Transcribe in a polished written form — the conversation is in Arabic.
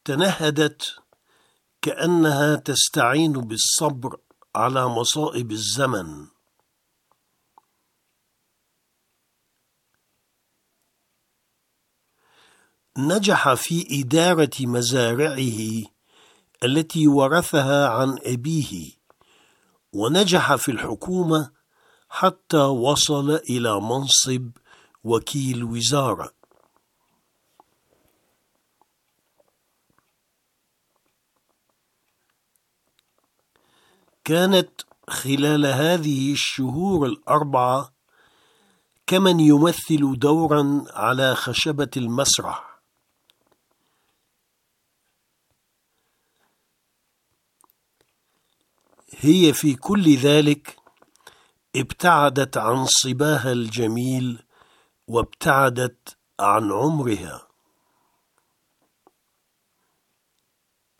تنهدت كأنها تستعين بالصبر على مصائب الزمن. نجح في إدارة مزارعه التي ورثها عن أبيه، ونجح في الحكومة حتى وصل إلى منصب وكيل وزارة. كانت خلال هذه الشهور ال4 كمن يمثل دورا على خشبة المسرح. هي في كل ذلك ابتعدت عن صباها الجميل وابتعدت عن عمرها.